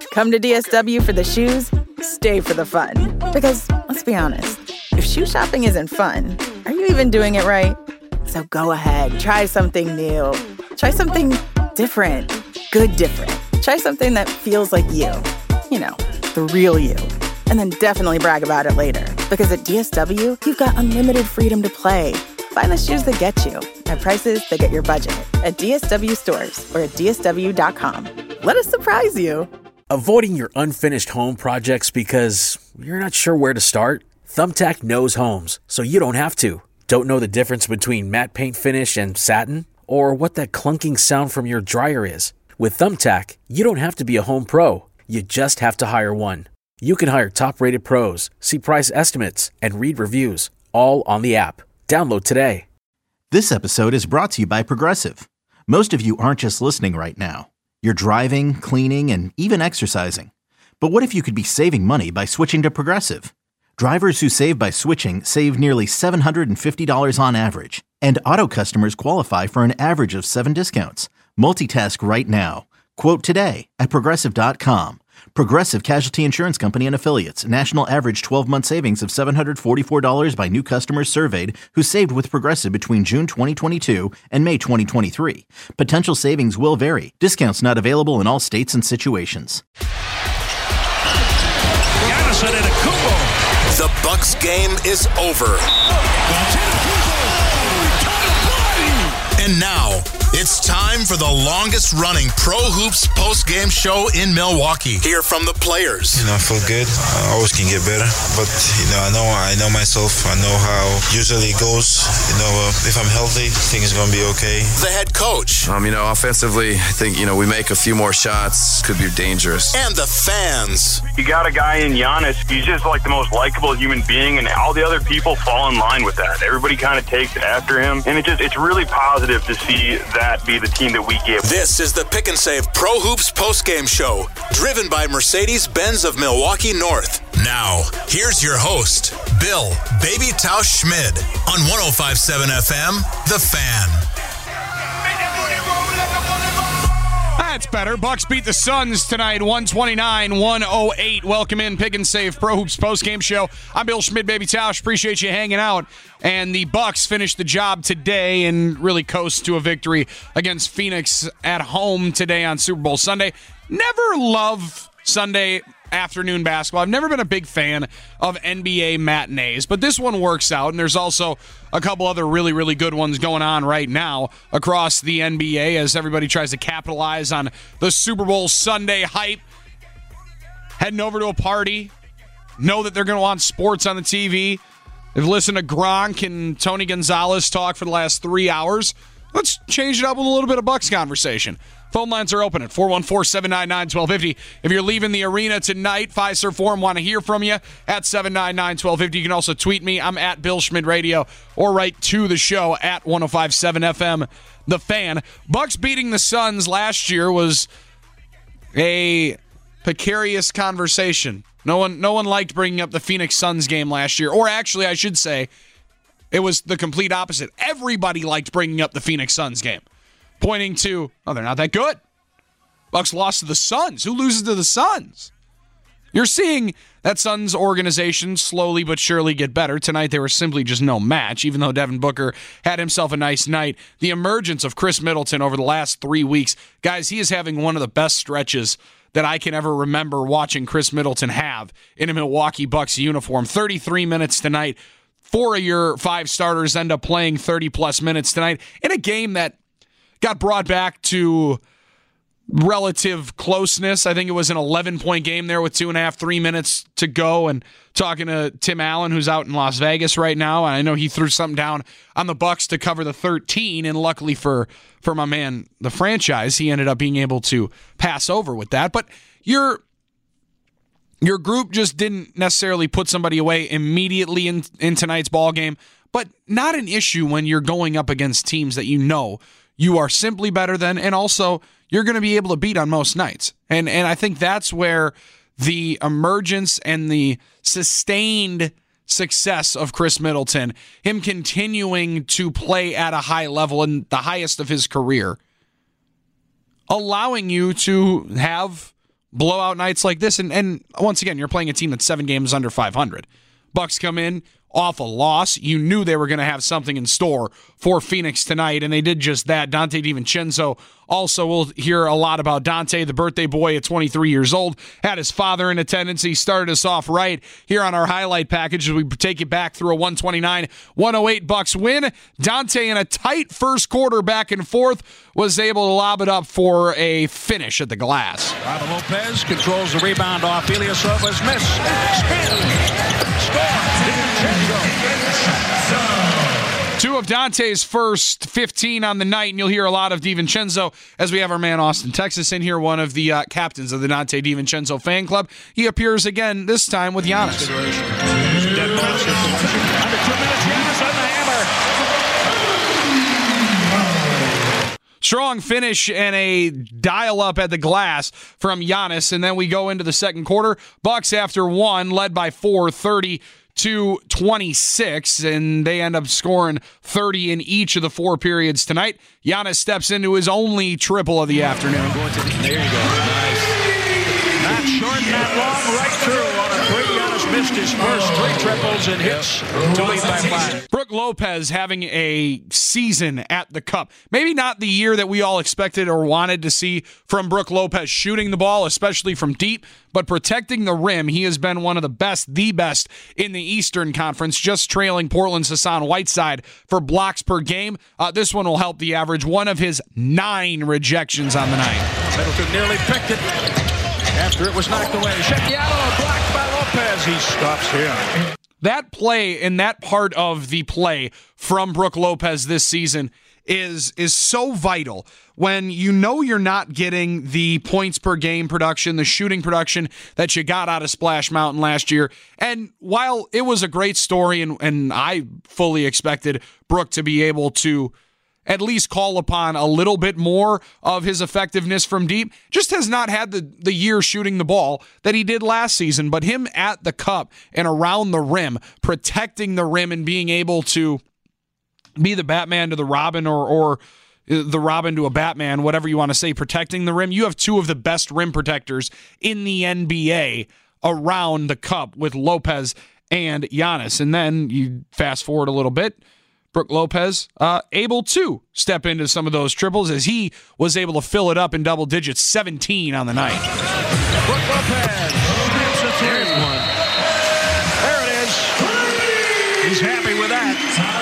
Come to DSW for the shoes, stay for the fun. Because, let's be honest, if shoe shopping isn't fun, are you even doing it right? So go ahead, try something new. Try something different. Good different. Try something that feels like you. You know, the real you. And then definitely brag about it later. Because at DSW, you've got unlimited freedom to play. Find the shoes that get you at prices that get your budget at DSW stores or at DSW.com. Let us surprise you. Avoiding your unfinished home projects because you're not sure where to start? Thumbtack knows homes, so you don't have to. Don't know the difference between matte paint finish and satin? Or what that clunking sound from your dryer is? With Thumbtack, you don't have to be a home pro. You just have to hire one. You can hire top-rated pros, see price estimates, and read reviews, all on the app. Download today. This episode is brought to you by Progressive. Most of you aren't just listening right now. You're driving, cleaning, and even exercising. But what if you could be saving money by switching to Progressive? Drivers who save by switching save nearly $750 on average. And auto customers qualify for an average of 7 discounts. Multitask right now. Quote today at Progressive.com. Progressive Casualty Insurance Company and Affiliates. National average 12-month savings of $744 by new customers surveyed who saved with Progressive between June 2022 and May 2023. Potential savings will vary. Discounts not available in all states and situations. The Bucks game is over. And now, it's time for the longest-running Pro Hoops post-game show in Milwaukee. Hear from the players. I feel good. I always can get better. But, I know myself. I know how usually it goes. If I'm healthy, I think it's going to be okay. The head coach. Offensively, I think, we make a few more shots. Could be dangerous. And the fans. You got a guy in Giannis. He's just like the most likable human being, and all the other people fall in line with that. Everybody kind of takes after him. And it's really positive to see that be the team that we give. This is the Pick and Save Pro Hoops postgame show, driven by Mercedes-Benz of Milwaukee North. Now, here's your host, Bill Baby Tausch Schmid on 105.7 FM, The Fan. That's better. Bucks beat the Suns tonight, 129-108. Welcome in, Pick and Save Pro Hoops postgame show. I'm Bill Schmid, Baby Tausch. Appreciate you hanging out. And the Bucks finished the job today and really coast to a victory against Phoenix at home today on Super Bowl Sunday. Never love Sunday afternoon basketball. I've never been a big fan of NBA matinees, but this one works out, and there's also a couple other really, really good ones going on right now across the NBA as everybody tries to capitalize on the Super Bowl Sunday hype. Heading over to a party, know that they're going to want sports on the TV. They've listened to Gronk and Tony Gonzalez talk for the last 3 hours. Let's change it up with a little bit of Bucks conversation. Phone lines are open at 414-799-1250. If you're leaving the arena tonight, Fiserv Forum, want to hear from you at 799-1250. You can also tweet me. I'm at Bill Schmid Radio, or write to the show at 105.7 FM, The Fan. Bucks beating the Suns last year was a precarious conversation. No one liked bringing up the Phoenix Suns game last year. Or actually, I should say, it was the complete opposite. Everybody liked bringing up the Phoenix Suns game, pointing to, they're not that good. Bucks lost to the Suns. Who loses to the Suns? You're seeing that Suns organization slowly but surely get better. Tonight, they were simply just no match, even though Devin Booker had himself a nice night. The emergence of Chris Middleton over the last 3 weeks, guys, he is having one of the best stretches that I can ever remember watching Chris Middleton have in a Milwaukee Bucks uniform. 33 minutes tonight. 4 of your 5 starters end up playing 30-plus minutes tonight in a game that got brought back to relative closeness. I think it was an 11-point game there with 2.5, 3 minutes to go. And talking to Tim Allen, who's out in Las Vegas right now, and I know he threw something down on the Bucks to cover the 13, and luckily for my man, the franchise, he ended up being able to pass over with that. But your group just didn't necessarily put somebody away immediately in tonight's ball game, but not an issue when you're going up against teams that you know you are simply better than, and also you're going to be able to beat on most nights. And I think that's where the emergence and the sustained success of Chris Middleton, him continuing to play at a high level and the highest of his career, allowing you to have blowout nights like this. And once again, you're playing a team that's 7 games under 500. Bucks come in off a loss. You knew they were going to have something in store for Phoenix tonight, and they did just that. Donte DiVincenzo, also, we'll hear a lot about Donte, the birthday boy at 23 years old, had his father in attendance. He started us off right here on our highlight package as we take it back through a 129-108 Bucks win. Donte, in a tight first quarter back and forth, was able to lob it up for a finish at the glass. Robin Lopez controls the rebound off Ilyasovas. Miss. Spin. Score. 2 of Dante's first 15 on the night, and you'll hear a lot of DiVincenzo as we have our man Austin Texas in here, one of the captains of the Donte DiVincenzo fan club. He appears again, this time with Giannis. Under 2 minutes, Giannis on the hammer. Strong finish and a dial-up at the glass from Giannis, and then we go into the second quarter. Bucks, after 1, led by 4, 30-26, and they end up scoring 30 in each of the 4 periods tonight. Giannis steps into his only triple of the afternoon. There you go. Nice. Not short, not long, right through on a 3. Giannis missed his first 3 triples and hits to lead by 5. Brook Lopez having a season at the Cup. Maybe not the year that we all expected or wanted to see from Brook Lopez shooting the ball, especially from deep, but protecting the rim. He has been one of the best in the Eastern Conference, just trailing Portland's Hassan Whiteside for blocks per game. This one will help the average. One of his 9 rejections on the night. Middleton nearly picked it after it was knocked away. Sheppiano blocked by Lopez. He stops here. That play and that part of the play from Brook Lopez this season is so vital when you know you're not getting the points per game production, the shooting production that you got out of Splash Mountain last year. And while it was a great story and I fully expected Brook to be able to at least call upon a little bit more of his effectiveness from deep, just has not had the year shooting the ball that he did last season. But him at the cup and around the rim, protecting the rim and being able to be the Batman to the Robin or the Robin to a Batman, whatever you want to say, protecting the rim. You have 2 of the best rim protectors in the NBA around the cup with Lopez and Giannis. And then you fast forward a little bit, Brook Lopez able to step into some of those triples as he was able to fill it up in double digits, 17 on the night. Brook Lopez. There's one. There it is. He's happy with that.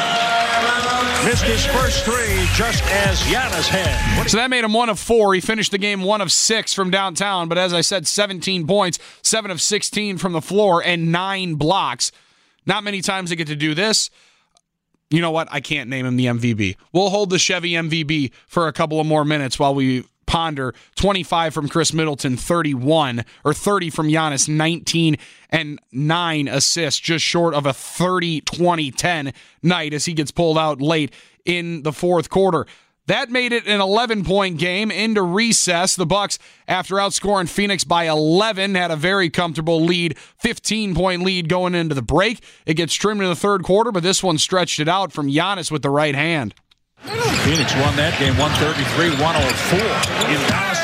Missed his first 3 just as Giannis had. So that made him 1 of 4. He finished the game 1 of 6 from downtown, but as I said, 17 points, 7 of 16 from the floor, and 9 blocks. Not many times they get to do this. You know what? I can't name him the MVP. We'll hold the Chevy MVP for a couple of more minutes while we ponder. 25 from Chris Middleton, 30 from Giannis, 19 and 9 assists, just short of a 30-20-10 night as he gets pulled out late in the fourth quarter. That made it an 11-point game into recess. The Bucks, after outscoring Phoenix by 11, had a very comfortable lead, 15-point lead going into the break. It gets trimmed in the third quarter, but this one stretched it out from Giannis with the right hand. Phoenix won that game 133-104 in Dallas.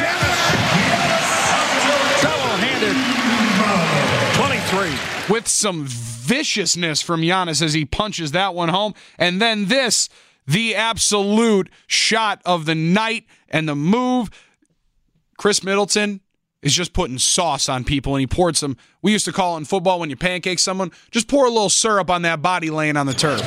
Double-handed 23. With some viciousness from Giannis as he punches that one home. And then this, the absolute shot of the night and the move. Chris Middleton is just putting sauce on people, and he poured some, we used to call it in football when you pancake someone, just pour a little syrup on that body laying on the turf.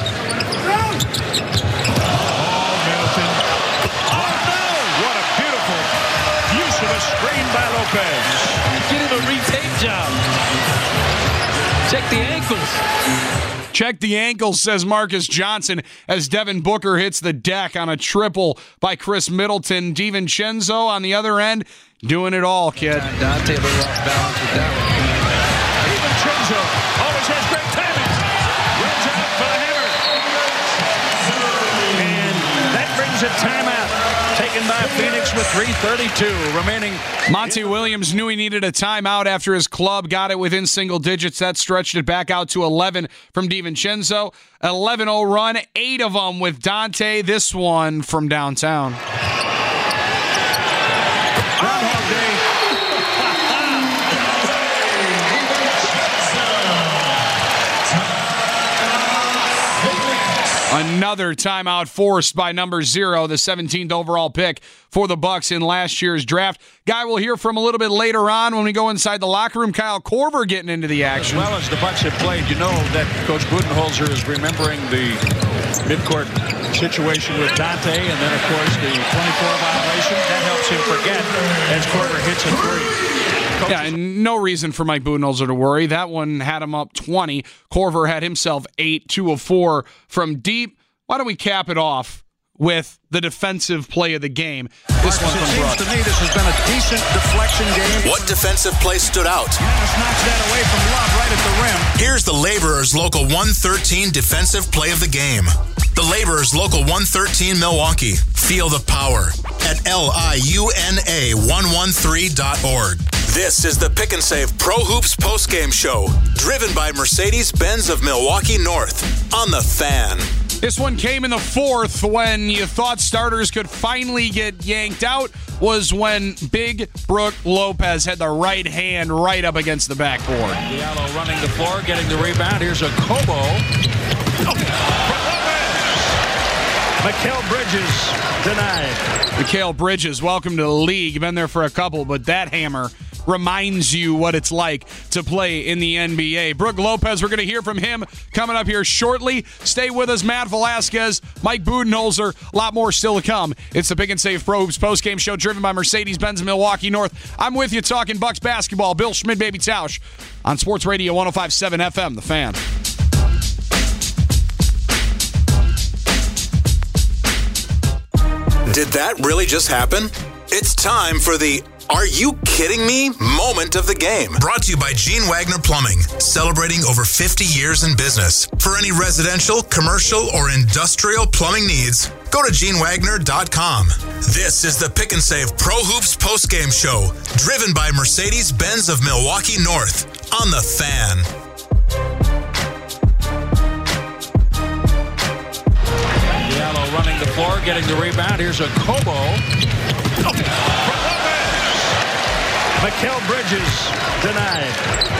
Get him a retape job. Check the ankles. Check the ankles, says Marcus Johnson, as Devin Booker hits the deck on a triple by Chris Middleton. DiVincenzo on the other end, doing it all, kid. Donte a little off balance with that one. DiVincenzo always has great timing. Runs out for the hammer. And that brings a timeout. Taken by Phoenix with 3:32 remaining. Monty Williams knew he needed a timeout after his club got it within single digits. That stretched it back out to 11 from DiVincenzo. 11-0 run, 8 of them with Donte. This one from downtown. Groundhog Day. Another timeout forced by number 0, the 17th overall pick for the Bucks in last year's draft. Guy we'll hear from a little bit later on when we go inside the locker room. Kyle Korver getting into the action. As well as the Bucks have played, you know that Coach Budenholzer is remembering the midcourt situation with Dante, and then, of course, the 24 violation. That helps him forget as Korver hits a three. Yeah, and no reason for Mike Budenholzer to worry. That one had him up 20. Korver had himself 8, 2 of 4 from deep. Why don't we cap it off with the defensive play of the game? This one from Brook. It seems to me this has been a decent deflection game. What defensive play stood out? Giannis knocks that away from Love right at the rim. Here's the Laborers Local 113 defensive play of the game. The Laborers Local 113 Milwaukee. Feel the power at LIUNA113.org. This is the Pick and Save Pro Hoops postgame show, driven by Mercedes-Benz of Milwaukee North on The Fan. This one came in the fourth when you thought starters could finally get yanked out, was when Big Brook Lopez had the right hand right up against the backboard. Diallo running the floor, getting the rebound. Here's a Kobo. Mikal Bridges denied. Mikal Bridges, welcome to the league. Been there for a couple, but that hammer reminds you what it's like to play in the NBA. Brook Lopez, we're going to hear from him coming up here shortly. Stay with us, Matt Velasquez, Mike Budenholzer, a lot more still to come. It's the Pick and Save Pro Hoops postgame show driven by Mercedes-Benz of Milwaukee North. I'm with you talking Bucks basketball. Bill Schmid, Baby Tausch on Sports Radio 105.7 FM, The Fan. Did that really just happen? It's time for the Are You Kidding Me moment of the game. Brought to you by Gene Wagner Plumbing, celebrating over 50 years in business. For any residential, commercial, or industrial plumbing needs, go to GeneWagner.com. This is the Pick and Save Pro Hoops postgame show, driven by Mercedes-Benz of Milwaukee North on The Fan. Diallo running the floor, getting the rebound. Here's a Kobo. Mikal Bridges denied.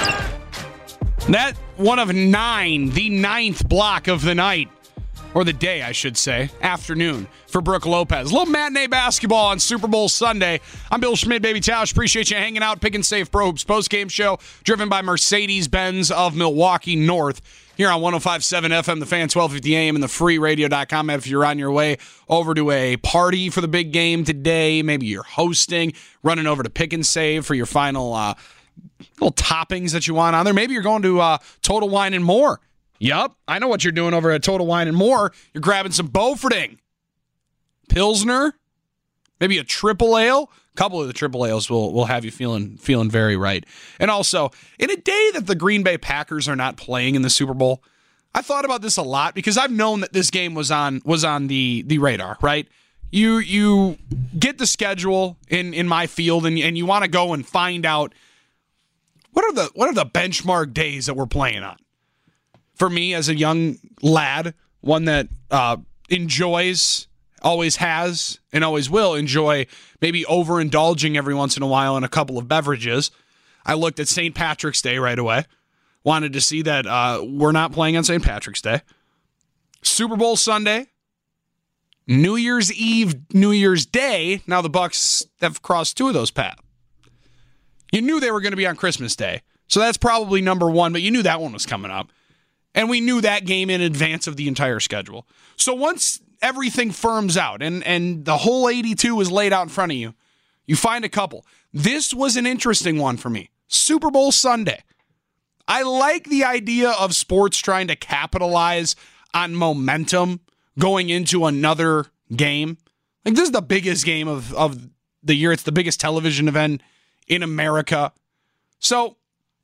That one of 9, the 9th block of the night, or the day, I should say, afternoon for Brook Lopez. A little matinee basketball on Super Bowl Sunday. I'm Bill Schmid, Baby Tausch. Appreciate you hanging out. Pick and Save Pro Hoops postgame show, driven by Mercedes-Benz of Milwaukee North. Here on 105.7 FM, The Fan, 1250 AM, and the freeradio.com app if you're on your way over to a party for the big game today. Maybe you're hosting, running over to Pick and Save for your final little toppings that you want on there. Maybe you're going to Total Wine and More. Yup, I know what you're doing over at Total Wine and More. You're grabbing some Beauforting, Pilsner, maybe a triple ale. A couple of the triple ales will have you feeling very right. And also, in a day that the Green Bay Packers are not playing in the Super Bowl, I thought about this a lot because I've known that this game was on the radar, right? You get the schedule in my field and you want to go and find out what are the benchmark days that we're playing on. For me, as a young lad, one that enjoys, always has, and always will enjoy maybe overindulging every once in a while in a couple of beverages, I looked at St. Patrick's Day right away. Wanted to see that we're not playing on St. Patrick's Day. Super Bowl Sunday. New Year's Eve, New Year's Day. Now the Bucks have crossed 2 of those paths. You knew they were going to be on Christmas Day. So that's probably number 1, but you knew that one was coming up. And we knew that game in advance of the entire schedule. So once everything firms out and the whole 82 is laid out in front of you, you find a couple. This was an interesting one for me. Super Bowl Sunday. I like the idea of sports trying to capitalize on momentum going into another game. Like, this is the biggest game of the year. It's the biggest television event in America. So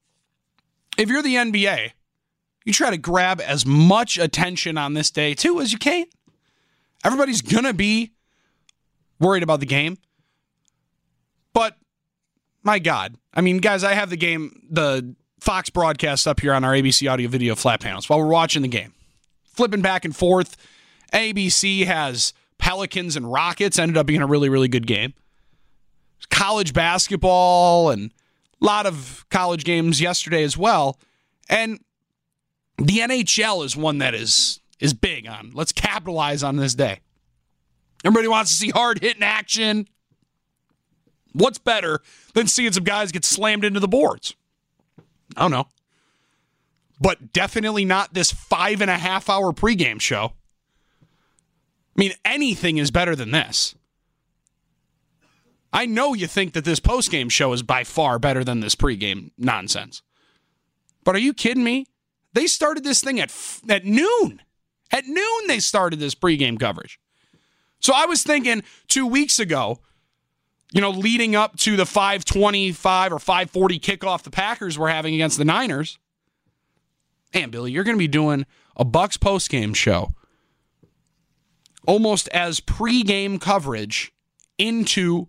if you're the NBA, you try to grab as much attention on this day, too, as you can. Everybody's going to be worried about the game. But, my God. I mean, guys, I have the Fox broadcast up here on our ABC audio video flat panels while we're watching the game. Flipping back and forth. ABC has Pelicans and Rockets. Ended up being a really, really good game. College basketball and a lot of college games yesterday as well. And the NHL is one that is is big on. Let's capitalize on this day. Everybody wants to see hard-hitting action. What's better than seeing some guys get slammed into the boards? I don't know. But definitely not this 5.5-hour pregame show. I mean, anything is better than this. I know you think that this postgame show is by far better than this pregame nonsense. But are you kidding me? They started this thing at noon. At noon they started this pregame coverage. So I was thinking 2 weeks ago, leading up to the 5:25 or 5:40 kickoff the Packers were having against the Niners. Man, Billy, you're going to be doing a Bucs postgame show almost as pregame coverage into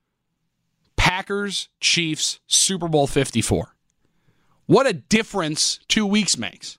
Packers Chiefs Super Bowl 54. What a difference 2 weeks makes.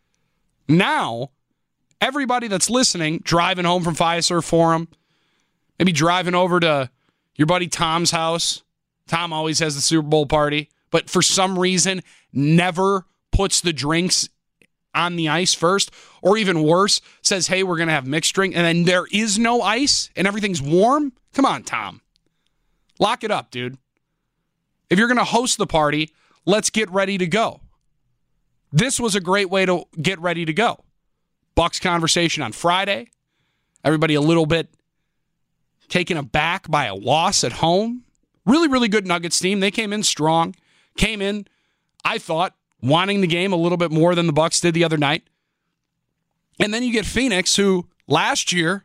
Now, everybody that's listening, driving home from Fiserv Forum, maybe driving over to your buddy Tom's house. Tom always has the Super Bowl party, but for some reason never puts the drinks on the ice first, or even worse, says, hey, we're going to have mixed drink, and then there is no ice and everything's warm. Come on, Tom. Lock it up, dude. If you're going to host the party, let's get ready to go. This was a great way to get ready to go. Bucs conversation on Friday. Everybody a little bit taken aback by a loss at home. Really, really good Nuggets team. They came in strong. Came in, I thought, wanting the game a little bit more than the Bucs did the other night. And then you get Phoenix, who last year,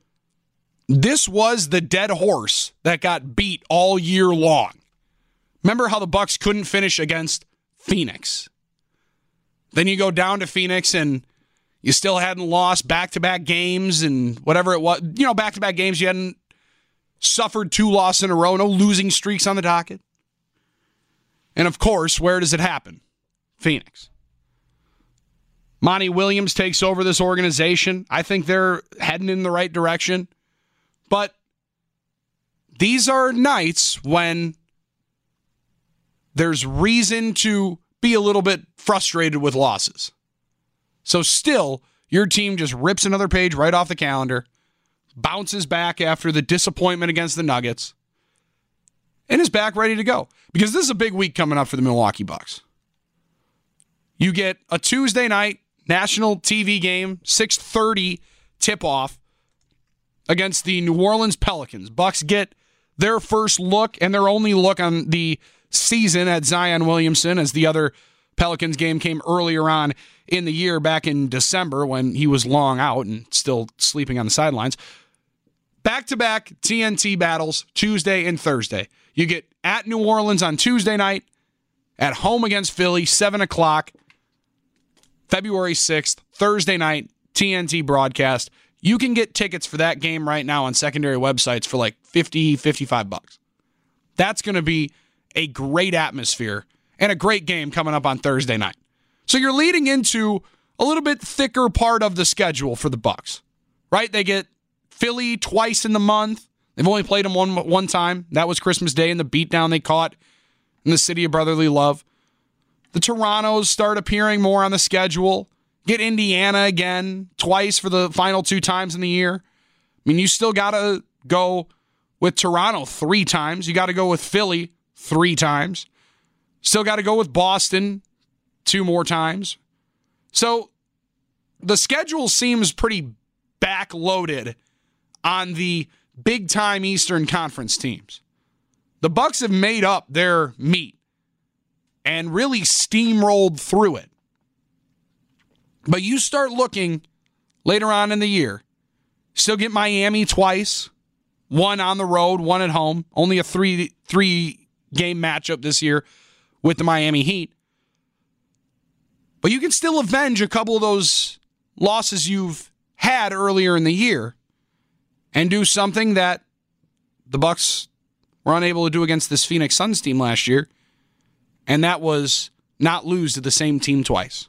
this was the dead horse that got beat all year long. Remember how the Bucs couldn't finish against Phoenix? Then you go down to Phoenix and you still hadn't lost back-to-back games and whatever it was. Back-to-back games, you hadn't suffered 2 losses in a row, no losing streaks on the docket. And of course, where does it happen? Phoenix. Monty Williams takes over this organization. I think they're heading in the right direction. But these are nights when there's reason to be a little bit frustrated with losses. So still, your team just rips another page right off the calendar, bounces back after the disappointment against the Nuggets, and is back ready to go. Because this is a big week coming up for the Milwaukee Bucks. You get a Tuesday night national TV game, 6:30 tip-off against the New Orleans Pelicans. Bucks get their first look and their only look on the season at Zion Williamson, as the other Pelicans game came earlier on in the year, back in December, when he was long out and still sleeping on the sidelines. Back-to-back TNT battles, Tuesday and Thursday. You get at New Orleans on Tuesday night, at home against Philly, 7 o'clock, February 6th, Thursday night, TNT broadcast. You can get tickets for that game right now on secondary websites for like $50, $55. That's going to be a great atmosphere and a great game coming up on Thursday night. So you're leading into a little bit thicker part of the schedule for the Bucs, right? They get Philly twice in the month. They've only played them one time. That was Christmas Day and the beatdown they caught in the city of brotherly love. The Torontos start appearing more on the schedule. Get Indiana again twice for the final 2 times in the year. I mean, you still got to go with Toronto 3 times. You got to go with Philly 3 times. Still got to go with Boston 2 more times. So the schedule seems pretty backloaded on the big-time Eastern Conference teams. The Bucs have made up their meat and really steamrolled through it. But you start looking later on in the year, still get Miami twice, 1 on the road, 1 at home, only a 3-game matchup this year with the Miami Heat. But you can still avenge a couple of those losses you've had earlier in the year and do something that the Bucs were unable to do against this Phoenix Suns team last year, and that was not lose to the same team twice.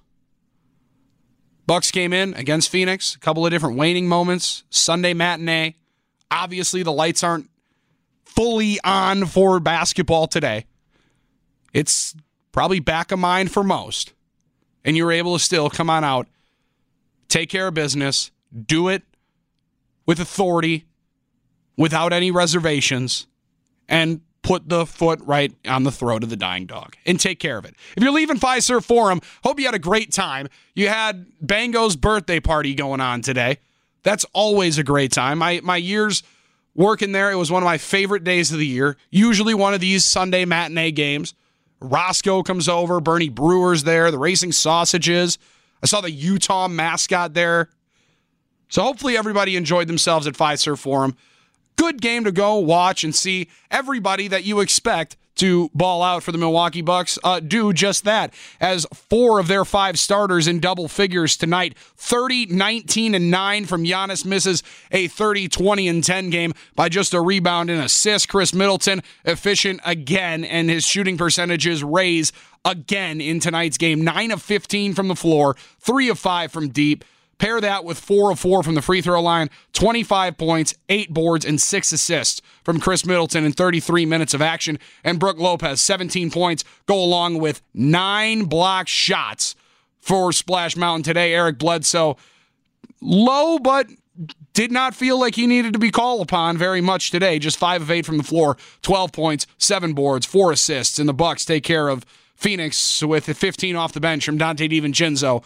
Bucs came in against Phoenix, a couple of different waning moments, Sunday matinee. Obviously, the lights aren't fully on for basketball today. It's probably back of mind for most. And you were able to still come on out, take care of business, do it with authority, without any reservations, and put the foot right on the throat of the dying dog and take care of it. If you're leaving Fiserv Forum, hope you had a great time. You had Bango's birthday party going on today. That's always a great time. My years working there, it was one of my favorite days of the year. Usually one of these Sunday matinee games. Roscoe comes over, Bernie Brewer's there, the Racing Sausages. I saw the Utah mascot there. So hopefully everybody enjoyed themselves at Fiserv Forum. Good game to go watch and see everybody that you expect to ball out for the Milwaukee Bucks do just that, as 4 of their 5 starters in double figures tonight. 30, 19, and 9 from Giannis misses a 30, 20, and 10 game by just a rebound and assist. Chris Middleton efficient again, and his shooting percentages raise again in tonight's game. 9 of 15 from the floor, 3 of 5 from deep. Pair that with 4 of 4 from the free throw line, 25 points, 8 boards, and 6 assists from Chris Middleton in 33 minutes of action. And Brook Lopez, 17 points, go along with 9 block shots for Splash Mountain today. Eric Bledsoe, low, but did not feel like he needed to be called upon very much today. Just 5 of 8 from the floor, 12 points, 7 boards, 4 assists. And the Bucks take care of Phoenix with 15 off the bench from Dante DiVincenzo,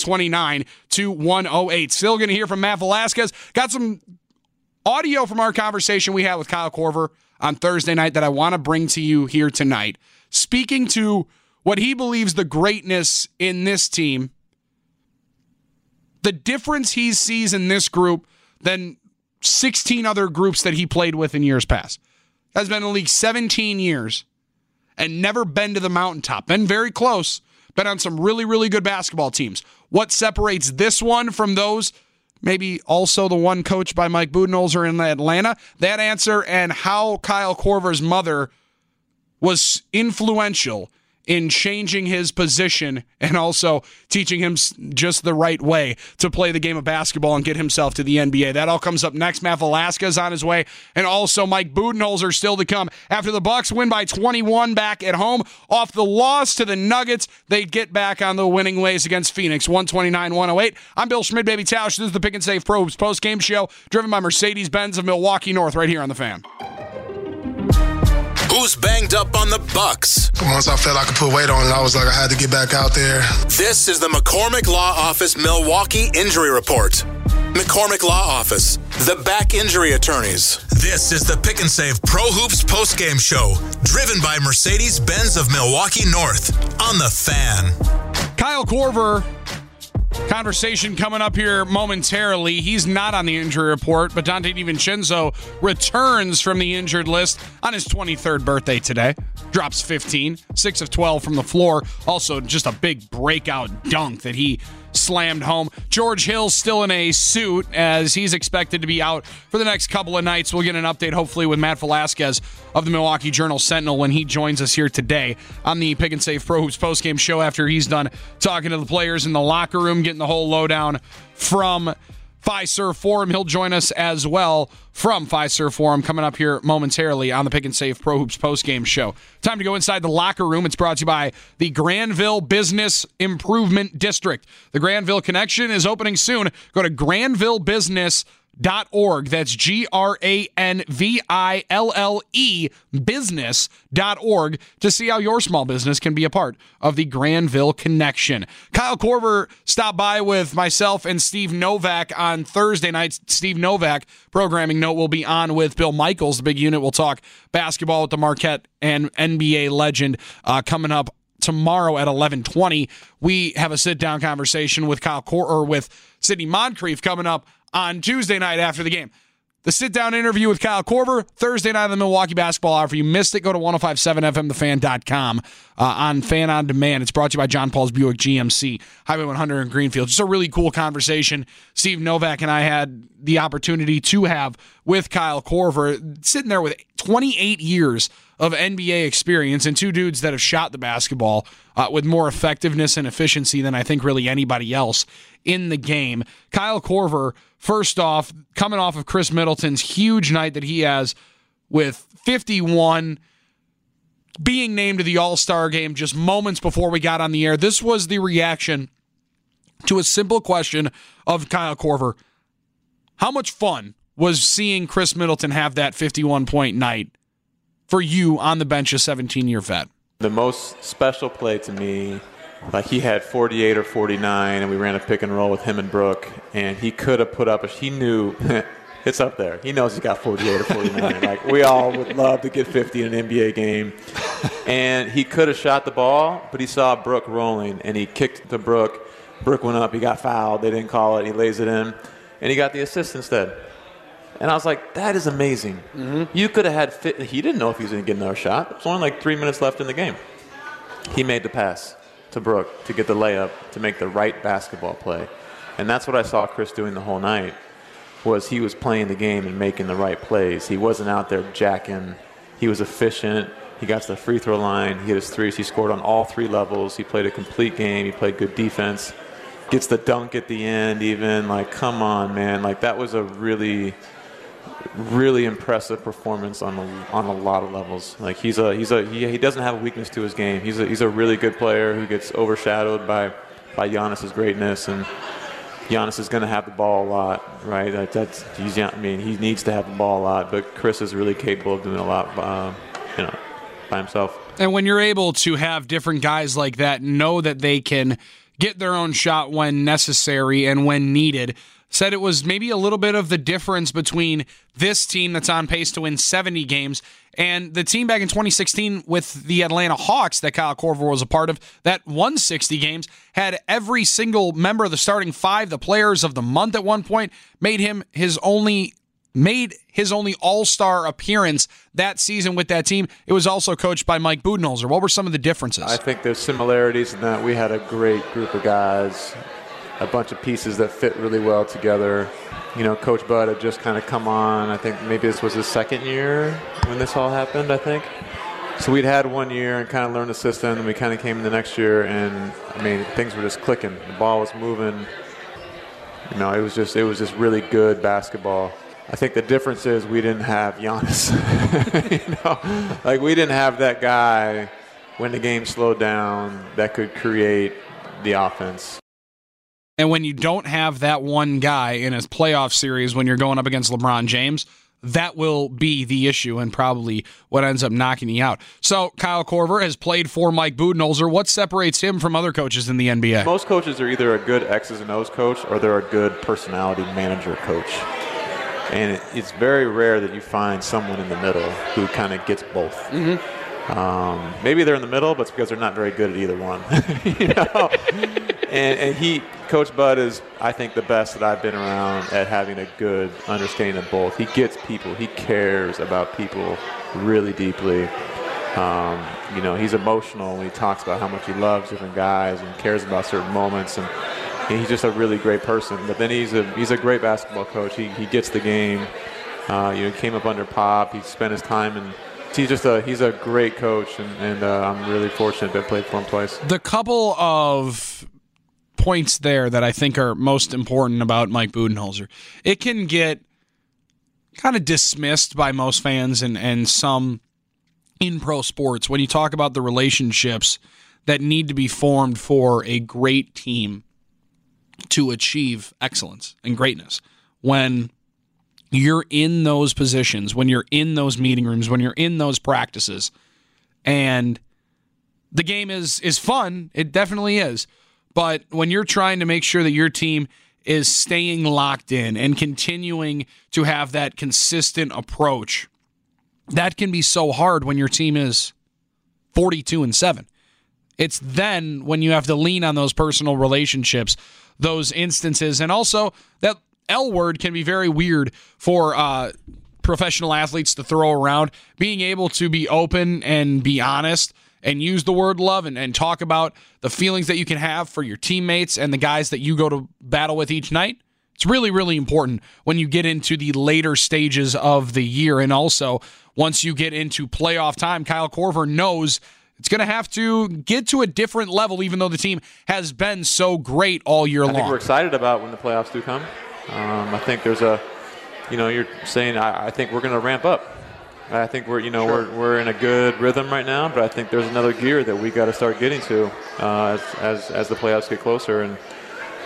129-108. Still going to hear from Matt Velasquez. Got some audio from our conversation we had with Kyle Korver on Thursday night that I want to bring to you here tonight. Speaking to what he believes the greatness in this team, the difference he sees in this group than 16 other groups that he played with in years past. Has been in the league 17 years. And never been to the mountaintop. Been very close. Been on some really, really good basketball teams. What separates this one from those, maybe also the one coached by Mike Budenholzer in Atlanta? That answer and how Kyle Korver's mother was influential in changing his position and also teaching him just the right way to play the game of basketball and get himself to the NBA. That all comes up next. Matt Velasquez on his way, and also Mike Budenholzer still to come. After the Bucks win by 21 back at home, off the loss to the Nuggets, they get back on the winning ways against Phoenix, 129-108. I'm Bill Schmid, Baby Tausch. This is the Pick and Save Pro Hoops post-game show, driven by Mercedes-Benz of Milwaukee North, right here on The Fan. Who's banged up on the Bucks? Once I felt I could put weight on it, I was like, I had to get back out there. This is the McCormick Law Office Milwaukee Injury Report. McCormick Law Office, the back injury attorneys. This is the Pick and Save Pro Hoops postgame show, driven by Mercedes-Benz of Milwaukee North on The Fan. Kyle Korver, conversation coming up here momentarily. He's not on the injury report, but Dante DiVincenzo returns from the injured list on his 23rd birthday today. Drops 15, 6 of 12 from the floor. Also, just a big breakout dunk that he slammed home. George Hill's still in a suit as he's expected to be out for the next couple of nights. We'll get an update hopefully with Matt Velasquez of the Milwaukee Journal-Sentinel when he joins us here today on the Pick and Save Pro Hoops postgame show after he's done talking to the players in the locker room, getting the whole lowdown from Fiserv Forum. He'll join us as well from Fiserv Forum coming up here momentarily on the Pick and Save Pro Hoops postgame show. Time to go inside the locker room. It's brought to you by the Granville Business Improvement District. The Granville Connection is opening soon. Go to GranvilleBusiness.org. That's GranVille business.org to see how your small business can be a part of the Granville Connection. Kyle Korver stopped by with myself and Steve Novak on Thursday night. Steve Novak, programming note, will be on with Bill Michaels, the big unit. We'll talk basketball with the Marquette and NBA legend coming up tomorrow at 11:20. We have a sit-down conversation with Kyle Korver, with Sidney Moncrief coming up on Tuesday night after the game. The sit-down interview with Kyle Korver, Thursday night on the Milwaukee Basketball Hour. If you missed it, go to 1057fmthefan.com on Fan On Demand. It's brought to you by John Paul's Buick GMC, Highway 100 in Greenfield. Just a really cool conversation Steve Novak and I had the opportunity to have with Kyle Korver, sitting there with 28 years of NBA experience and two dudes that have shot the basketball with more effectiveness and efficiency than I think really anybody else in the game. Kyle Korver, first off, coming off of Chris Middleton's huge night that he has with 51, being named to the All-Star game just moments before we got on the air. This was the reaction to a simple question of Kyle Korver. How much fun was seeing Chris Middleton have that 51-point night for you on the bench, a 17-year vet? The most special play to me, like he had 48 or 49, and we ran a pick and roll with him and Brooke, and he could have put up he knew it's up there. He knows he's got 48 or 49. Like, we all would love to get 50 in an NBA game. And he could have shot the ball, but he saw Brooke rolling, and he kicked to Brooke. Brooke went up. He got fouled. They didn't call it. He lays it in, and he got the assist instead. And I was like, that is amazing. Mm-hmm. You could have had he didn't know if he was going to get another shot. There was only like 3 minutes left in the game. He made the pass to Brooke to get the layup, to make the right basketball play. And that's what I saw Chris doing the whole night, was he was playing the game and making the right plays. He wasn't out there jacking. He was efficient. He got to the free throw line. He hit his threes. He scored on all 3 levels. He played a complete game. He played good defense. Gets the dunk at the end even. Like, come on, man. Like, that was a really, really impressive performance on a lot of levels. Like, he doesn't have a weakness to his game. He's a really good player who gets overshadowed by Giannis's greatness, and Giannis is going to have the ball a lot, right? He needs to have the ball a lot, but Chris is really capable of doing a lot, by himself. And when you're able to have different guys like that know that they can get their own shot when necessary and when needed, said it was maybe a little bit of the difference between this team that's on pace to win 70 games and the team back in 2016 with the Atlanta Hawks that Kyle Korver was a part of that won 60 games, had every single member of the starting 5, the players of the month at one point, made his only all-star appearance that season with that team. It was also coached by Mike Budenholzer. What were some of the differences? I think there's similarities in that we had a great group of guys, a bunch of pieces that fit really well together. Coach Bud had just kind of come on. I think maybe this was his second year when this all happened, I think. So we'd had 1 year and kind of learned the system, and we kind of came in the next year, and, things were just clicking. The ball was moving. It was just really good basketball. I think the difference is we didn't have Giannis. We didn't have that guy when the game slowed down that could create the offense. And when you don't have that one guy in a playoff series when you're going up against LeBron James, that will be the issue and probably what ends up knocking you out. So Kyle Korver has played for Mike Budenholzer. What separates him from other coaches in the NBA? Most coaches are either a good X's and O's coach or they're a good personality manager coach. And it's very rare that you find someone in the middle who kind of gets both. Mm-hmm. Maybe they're in the middle, but it's because they're not very good at either one. And Coach Bud is, I think, the best that I've been around at having a good understanding of both. He gets people. He cares about people really deeply. He's emotional when he talks about how much he loves different guys and cares about certain moments. And he's just a really great person. But then he's a great basketball coach. He gets the game. He came up under Pop. He spent his time, and he's a great coach. And I'm really fortunate to have played for him twice. The couple of points there that I think are most important about Mike Budenholzer, it can get kind of dismissed by most fans and some in pro sports when you talk about the relationships that need to be formed for a great team to achieve excellence and greatness. When you're in those positions, when you're in those meeting rooms, when you're in those practices, and the game is fun, it definitely is, but when you're trying to make sure that your team is staying locked in and continuing to have that consistent approach, that can be so hard when your team is 42-7. It's then when you have to lean on those personal relationships, those instances, and also that L word can be very weird for professional athletes to throw around. Being able to be open and be honest and use the word love and talk about the feelings that you can have for your teammates and the guys that you go to battle with each night, it's really, really important when you get into the later stages of the year. And also, once you get into playoff time, Kyle Korver knows it's going to have to get to a different level, even though the team has been so great all year long. I think we're excited about when the playoffs do come. I think there's you're saying, I think we're going to ramp up. I think we're in a good rhythm right now, but I think there's another gear that we got to start getting to as the playoffs get closer. And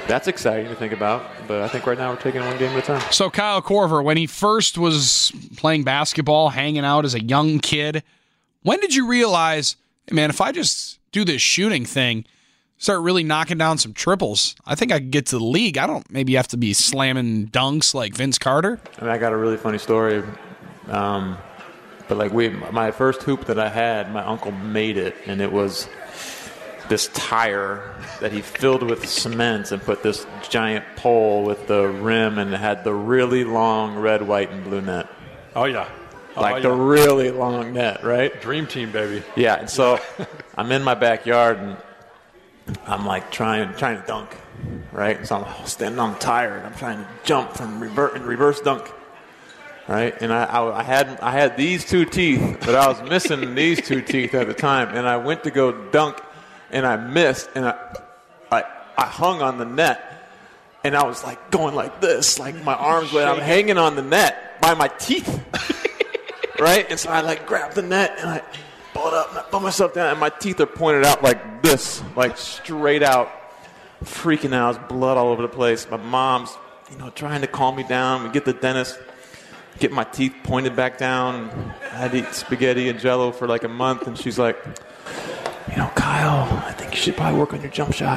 that's exciting to think about. But I think right now we're taking it one game at a time. So Kyle Korver, when he first was playing basketball, hanging out as a young kid, when did you realize, hey man, if I just do this shooting thing, start really knocking down some triples, I think I could get to the league. I don't maybe have to be slamming dunks like Vince Carter. I mean, I got a really funny story. But like my first hoop that I had, my uncle made it, and it was this tire that he filled with cement and put this giant pole with the rim, and it had the really long red, white, and blue net. Oh yeah, the really long net, right? Dream team, baby. Yeah, and so I'm in my backyard and I'm like trying to dunk, right? And so I'm standing on the tire and I'm trying to jump from reverse dunk. Right, and I had these two teeth, but I was missing these two teeth at the time, and I went to go dunk, and I missed, and I hung on the net, and I was like going like this, like my arms went, I'm hanging on the net by my teeth, right, and so I like grabbed the net and I pulled up and I put myself down, and my teeth are pointed out like this, like straight out, freaking out, there's blood all over the place. My mom's, trying to calm me down. We get the dentist. Get my teeth pointed back down. I had to eat spaghetti and Jell-O for like a month, and she's like, Kyle, I think you should probably work on your jump shot.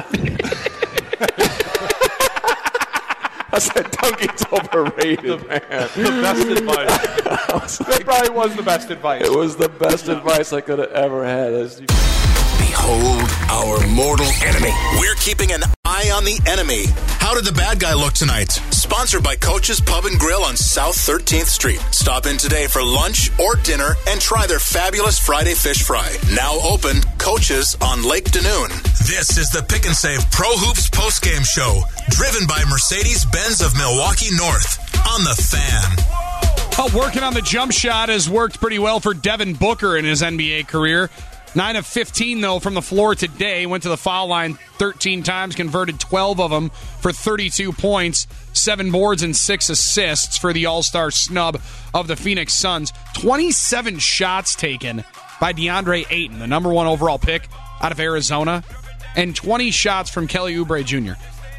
I said, dunking's overrated, man. The best advice. That probably was the best advice. It was the best advice I could have ever had. Behold our mortal enemy. We're keeping an eye on the enemy. How did the bad guy look tonight? Sponsored by Coach's Pub and Grill on South 13th Street. Stop in today for lunch or dinner and try their fabulous Friday fish fry. Now open, Coach's on Lake Danoon. This is the Pick and Save Pro Hoops postgame show, driven by Mercedes-Benz of Milwaukee North on The Fan. Working on the jump shot has worked pretty well for Devin Booker in his NBA career. 9 of 15, though, from the floor today. Went to the foul line 13 times, converted 12 of them for 32 points, 7 boards and 6 assists for the all-star snub of the Phoenix Suns. 27 shots taken by DeAndre Ayton, the number 1 overall pick out of Arizona, and 20 shots from Kelly Oubre Jr.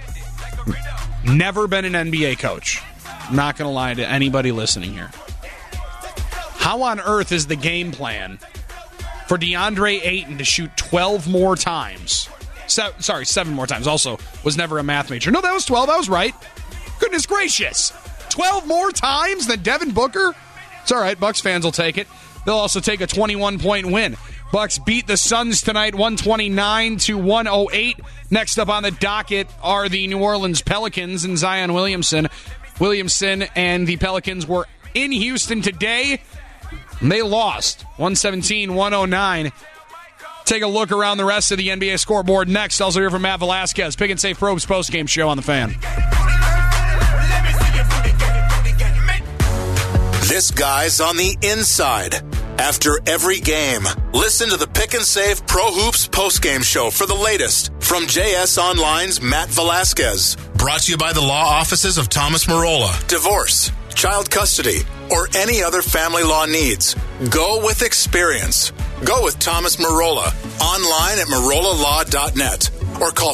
Never been an NBA coach. Not going to lie to anybody listening here. How on earth is the game plan for DeAndre Ayton to shoot 12 more times? 7 more times. Also, was never a math major. No, that was 12. I was right. Goodness gracious. 12 more times than Devin Booker? It's all right. Bucks fans will take it. They'll also take a 21-point win. Bucks beat the Suns tonight 129-108. Next up on the docket are the New Orleans Pelicans and Zion Williamson. Williamson and the Pelicans were in Houston today. They lost 117-109. Take a look around the rest of the NBA scoreboard next. Also hear from Matt Velasquez. Pick and Save Probes postgame show on The Fan. This guy's on the inside. After every game, listen to the Pick and Save Pro Hoops postgame show for the latest from JS Online's Matt Velasquez. Brought to you by the law offices of Thomas Marola. Divorce, child custody, or any other family law needs. Go with experience. Go with Thomas Marola. Online at marolalaw.net or call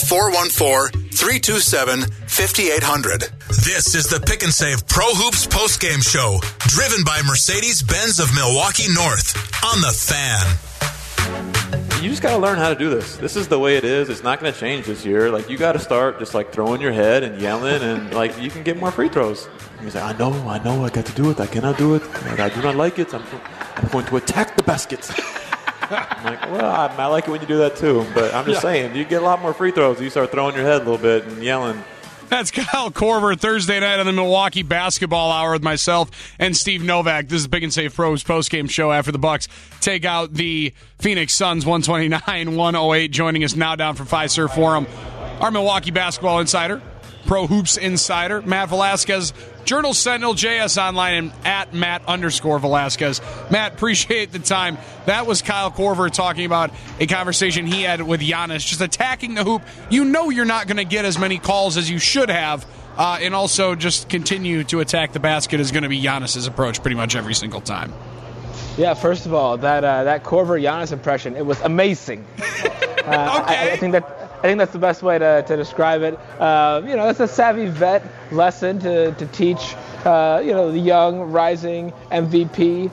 414-327-5800. This is the Pick and Save Pro Hoops postgame show, driven by Mercedes-Benz of Milwaukee North on The Fan. You just got to learn how to do this. This is the way it is. It's not going to change this year. Like, you got to start just like throwing your head and yelling, and like you can get more free throws. You say, I know, I got to do it. I cannot do it. I do not like it. I'm going to attack the baskets. I'm like, well, I like it when you do that too. But I'm just saying, you get a lot more free throws. You start throwing your head a little bit and yelling. That's Kyle Korver Thursday night on the Milwaukee Basketball Hour with myself and Steve Novak. This is Pick and Save Pros postgame show after the Bucks take out the Phoenix Suns 129-108. Joining us now down from Fiserv Forum, our Milwaukee Basketball Insider, Pro Hoops Insider, Matt Velasquez, Journal Sentinel, JS Online, and at Matt_Velasquez. Matt, appreciate the time. That was Kyle Korver talking about a conversation he had with Giannis, just attacking the hoop. You know you're not going to get as many calls as you should have, and also just continue to attack the basket is going to be Giannis's approach pretty much every single time. Yeah, first of all, that Korver Giannis impression, it was amazing. I think that's the best way to describe it. It's a savvy vet lesson to teach, the young, rising MVP.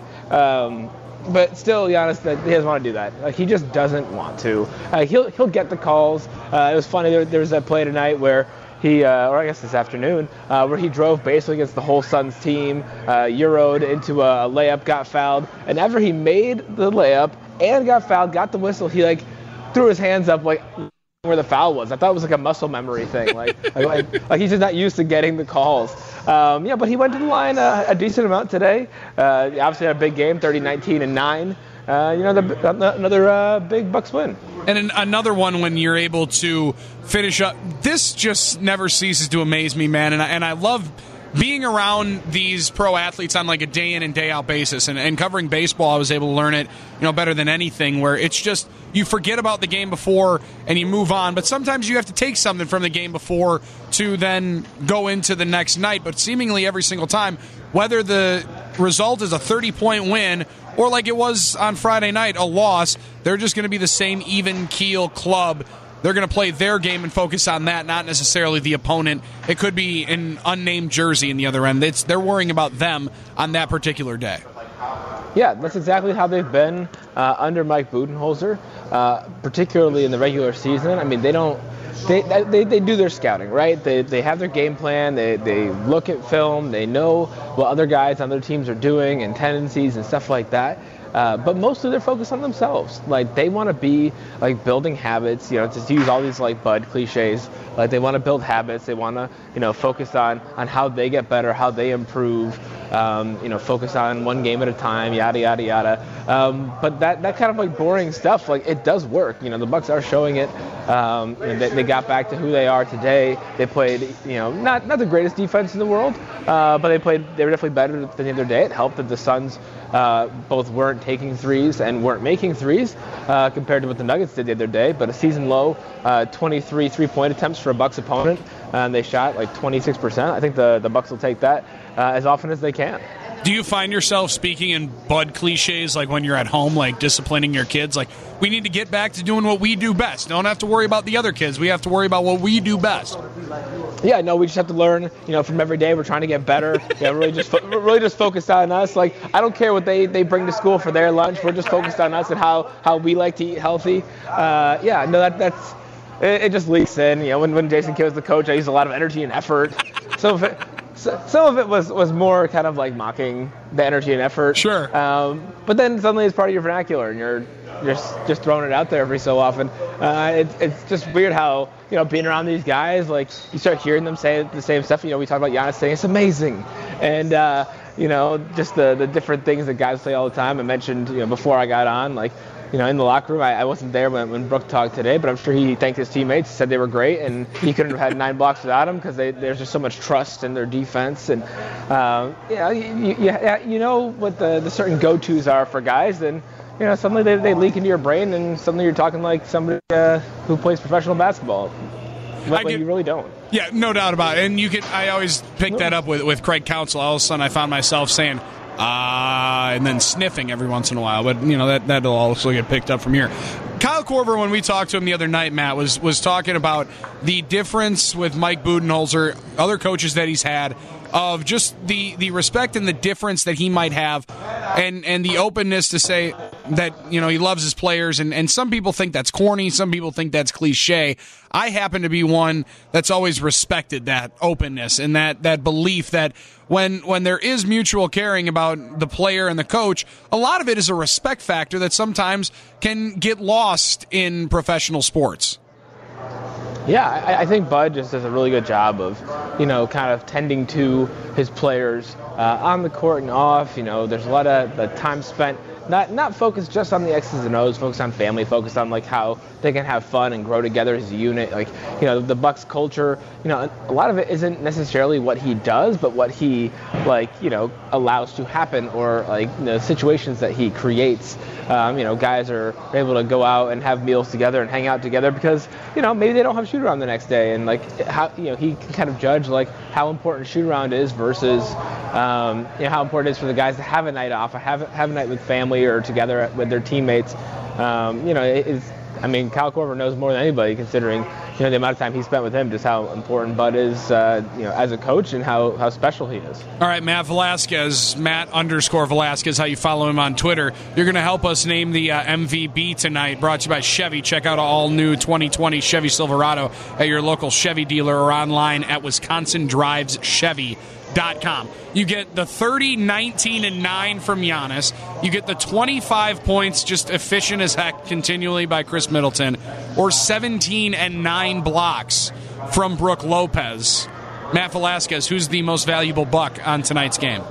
But still, Giannis, he doesn't want to do that. Like, he just doesn't want to. He'll get the calls. It was funny. There was that play tonight where he, or I guess this afternoon, where he drove basically against the whole Suns team, Euro'd into a layup, got fouled, and after he made the layup and got fouled, got the whistle, he threw his hands up where the foul was. I thought it was a muscle memory thing. Like he's just not used to getting the calls. But he went to the line a decent amount today. Obviously had a big game, 30-19 and 9. Another big Bucks win. And another one when you're able to finish up. This just never ceases to amaze me, man. And I love being around these pro athletes on like a day in and day out basis, and covering baseball, I was able to learn it, better than anything, where it's just you forget about the game before and you move on, but sometimes you have to take something from the game before to then go into the next night. But seemingly every single time, whether the result is a 30-point win or like it was on Friday night, a loss, they're just going to be the same even keel club. They're going to play their game and focus on that, not necessarily the opponent. It could be an unnamed jersey in the other end. They're worrying about them on that particular day. Yeah, that's exactly how they've been under Mike Budenholzer, particularly in the regular season. I mean, they do their scouting, right? They have their game plan. They look at film. They know what other guys on their teams are doing and tendencies and stuff like that. But mostly they're focused on themselves. Like, they want to be building habits, just use all these Bud cliches. Like, they want to build habits. They want to, focus on how they get better, how they improve, focus on one game at a time, yada, yada, yada. But that kind of boring stuff, it does work. The Bucks are showing it. They got back to who they are today. They played, not the greatest defense in the world, but they were definitely better than the other day. It helped that the Suns both weren't taking threes and weren't making threes compared to what the Nuggets did the other day. But a season low 23 three-point attempts for a Bucks opponent, and they shot 26%. I think the Bucks will take that as often as they can. Do you find yourself speaking in Bud cliches when you're at home, disciplining your kids? We need to get back to doing what we do best. Don't have to worry about the other kids. We have to worry about what we do best. Yeah, no, we just have to learn, from every day. We're trying to get better. Yeah, really just focused on us. I don't care what they bring to school for their lunch. We're just focused on us and how we like to eat healthy. That's it just leaks in. When Jason Kidd was the coach, I used a lot of energy and effort. Some of it was more kind of mocking the energy and effort. Sure. But then suddenly it's part of your vernacular, and you're just throwing it out there every so often. It's just weird how, being around these guys, you start hearing them say the same stuff. We talk about Giannis saying it's amazing. And, just the different things that guys say all the time. I mentioned, before I got on, in the locker room, I wasn't there when Brook talked today, but I'm sure he thanked his teammates, said they were great, and he couldn't have had 9 blocks without them because there's just so much trust in their defense. And, you know what the certain go-tos are for guys, and, suddenly they leak into your brain, and suddenly you're talking like somebody who plays professional basketball. You really don't. Yeah, no doubt about it. And I always pick that up with Craig Counsell. All of a sudden I found myself saying, and then sniffing every once in a while. But, that'll also get picked up from here. Kyle Korver, when we talked to him the other night, Matt, was talking about the difference with Mike Budenholzer, other coaches that he's had, of just the respect and the difference that he might have, and the openness to say that, he loves his players. And some people think that's corny. Some people think that's cliche. I happen to be one that's always respected that openness and that belief that when there is mutual caring about the player and the coach, a lot of it is a respect factor that sometimes can get lost in professional sports. Yeah, I think Bud just does a really good job of, kind of tending to his players on the court and off. There's a lot of the time spent not focused just on the X's and O's, focused on family, focused on how they can have fun and grow together as a unit. The Bucks culture, a lot of it isn't necessarily what he does, but what he allows to happen, or situations that he creates. Guys are able to go out and have meals together and hang out together because maybe they don't have shoot around the next day, and how he can kind of judge how important shoot around is versus how important it is for the guys to have a night off, or have a night with family or together with their teammates. I mean, Kyle Korver knows more than anybody, considering the amount of time he spent with him, just how important Bud is, as a coach, and how special he is. All right, Matt Velasquez, Matt_Velasquez, how you follow him on Twitter. You're going to help us name the MVB tonight, brought to you by Chevy. Check out all new 2020 Chevy Silverado at your local Chevy dealer or online at WisconsinDrivesChevy.com. You get the 30, 19, and 9 from Giannis. You get the 25 points, just efficient as heck, continually by Chris Middleton, or 17 and 9 blocks from Brook Lopez. Matt Velasquez, who's the most valuable Buck on tonight's game?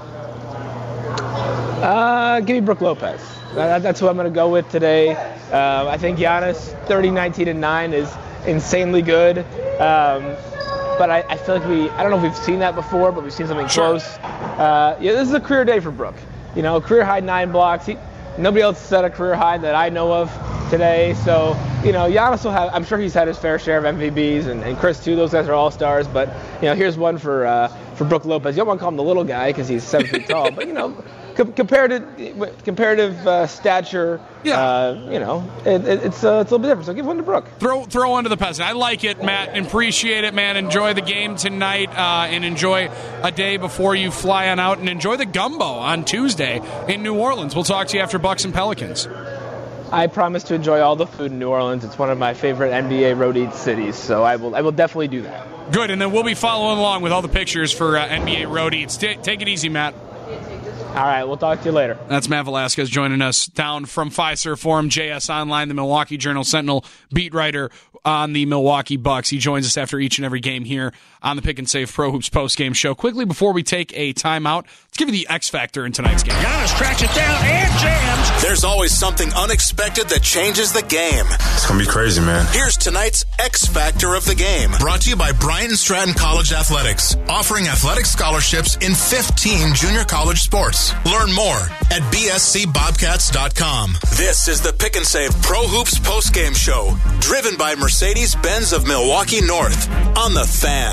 Give me Brook Lopez. That's who I'm going to go with today. I think Giannis, 30, 19, and 9 is insanely good. But I feel like I don't know if we've seen that before, but we've seen something close. This is a career day for Brook. Career high 9 blocks. Nobody else set a career high that I know of today. So, Giannis will have, I'm sure he's had his fair share of MVBs, and Chris too. Those guys are all stars. But, here's one for Brook Lopez. You don't want to call him the little guy because he's 7 feet tall, but, comparative stature, it's a little bit different. So give one to Brook. Throw one to the peasant. I like it, Matt. Appreciate it, man. Enjoy the game tonight, and enjoy a day before you fly on out, and enjoy the gumbo on Tuesday in New Orleans. We'll talk to you after Bucks and Pelicans. I promise to enjoy all the food in New Orleans. It's one of my favorite NBA road eat cities, so I will definitely do that. Good, and then we'll be following along with all the pictures for NBA road eats. Take it easy, Matt. All right, we'll talk to you later. That's Matt Velasquez joining us down from Fiserv Forum, JS Online, the Milwaukee Journal-Sentinel beat writer on the Milwaukee Bucks. He joins us after each and every game here on the Pick and Save Pro Hoops postgame show. Quickly, before we take a timeout, let's give you the X Factor in tonight's game. Giannis tracks it down and jams. There's always something unexpected that changes the game. It's going to be crazy, man. Here's tonight's X Factor of the game. Brought to you by Bryant Stratton College Athletics, offering athletic scholarships in 15 junior college sports. Learn more at bscbobcats.com. This is the Pick and Save Pro Hoops postgame show, driven by Mercedes-Benz of Milwaukee North on The Fan.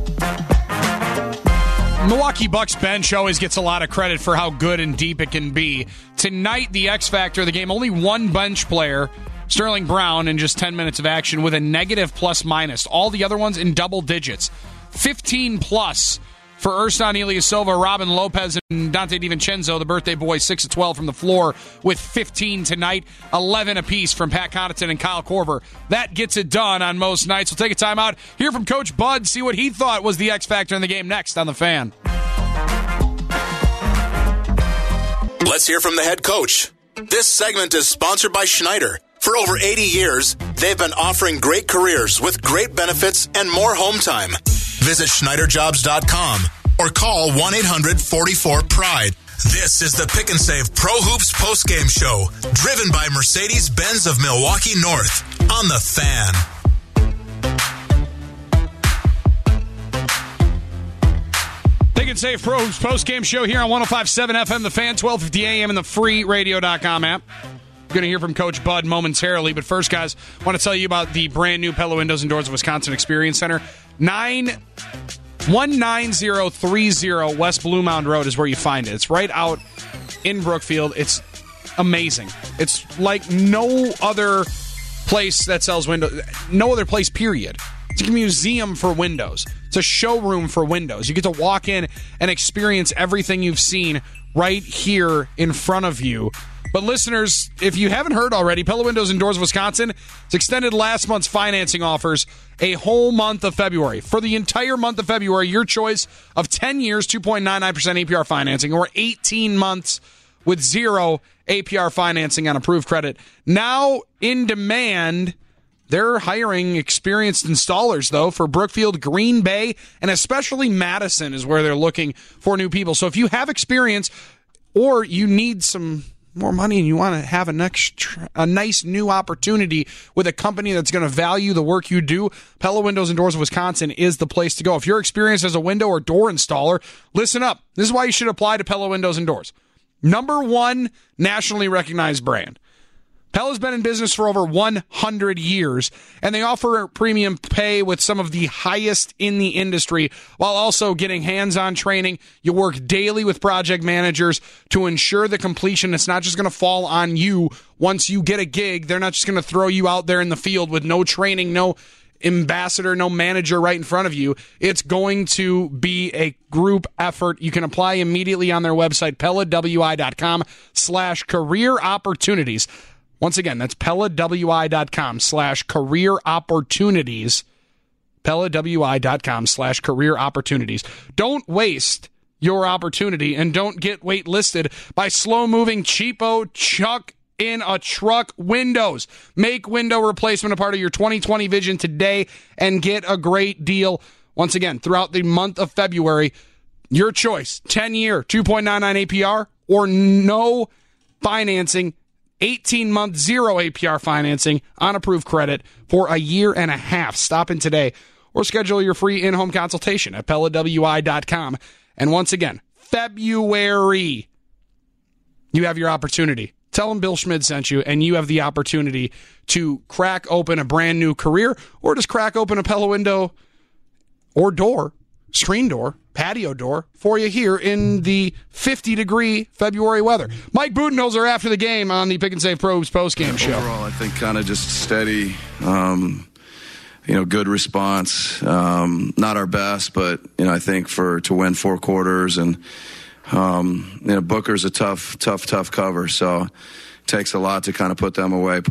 Milwaukee Bucks bench always gets a lot of credit for how good and deep it can be. Tonight, the X factor of the game, only one bench player, Sterling Brown, in just 10 minutes of action with a negative plus-minus. All the other ones in double digits. 15-plus for Ersan Ilyasova, Robin Lopez, and Dante DiVincenzo, the birthday boy, 6 of 12 from the floor with 15 tonight, 11 apiece from Pat Connaughton and Kyle Korver. That gets it done on most nights. We'll take a timeout, hear from Coach Bud, see what he thought was the X factor in the game next on The Fan. Let's hear from the head coach. This segment is sponsored by Schneider. For over 80 years, they've been offering great careers with great benefits and more home time. Visit SchneiderJobs.com or call 1-800-44-PRIDE. This is the Pick and Save Pro Hoops postgame show, driven by Mercedes-Benz of Milwaukee North on The Fan. Pick and Save Pro Hoops postgame show here on 105.7 FM, The Fan, 1250 AM, and the free radio.com app. Going to hear from Coach Bud momentarily, but first, guys, I want to tell you about the brand new Pella Windows and Doors of Wisconsin Experience Center. 19030 West Blue Mound Road is where you find it. It's right out in Brookfield. It's amazing. It's like no other place that sells windows, no other place, period. It's a museum for windows. It's a showroom for windows. You get to walk in and experience everything you've seen right here in front of you. But listeners, if you haven't heard already, Pella Windows and Doors of Wisconsin has extended last month's financing offers a whole month of February. For the entire month of February, your choice of 10 years, 2.99% APR financing, or 18 months with 0 APR financing on approved credit. Now in demand, they're hiring experienced installers, though, for Brookfield, Green Bay, and especially Madison is where they're looking for new people. So if you have experience or you need some more money and you want to have a nice new opportunity with a company that's going to value the work you do, Pella Windows and Doors of Wisconsin is the place to go. If you're experienced as a window or door installer, listen up. This is why you should apply to Pella Windows and Doors. #1 nationally recognized brand. Pella's been in business for over 100 years, and they offer premium pay with some of the highest in the industry while also getting hands-on training. You work daily with project managers to ensure the completion. It's not just going to fall on you once you get a gig. They're not just going to throw you out there in the field with no training, no ambassador, no manager right in front of you. It's going to be a group effort. You can apply immediately on their website, PellaWI.com/career opportunities. Once again, that's PellaWI.com/career opportunities. PellaWI.com/career opportunities. Don't waste your opportunity and don't get waitlisted by slow-moving, cheapo, chuck in a truck windows. Make window replacement a part of your 2020 vision today and get a great deal. Once again, throughout the month of February, your choice, 10-year, 2.99 APR, or no financing, 18-month, 0 APR financing on approved credit for a year and a half. Stop in today or schedule your free in-home consultation at PellaWI.com. And once again, February, you have your opportunity. Tell them Bill Schmid sent you, and you have the opportunity to crack open a brand new career or just crack open a Pella window or door, screen door, patio door for you here in the 50-degree February weather. Mike Budenholzer after the game on the Pick and Save Pro Hoops postgame show. Overall, I think kind of just steady, good response. Not our best, but, I think to win 4 quarters and, Booker's a tough cover, so it takes a lot to kind of put him away.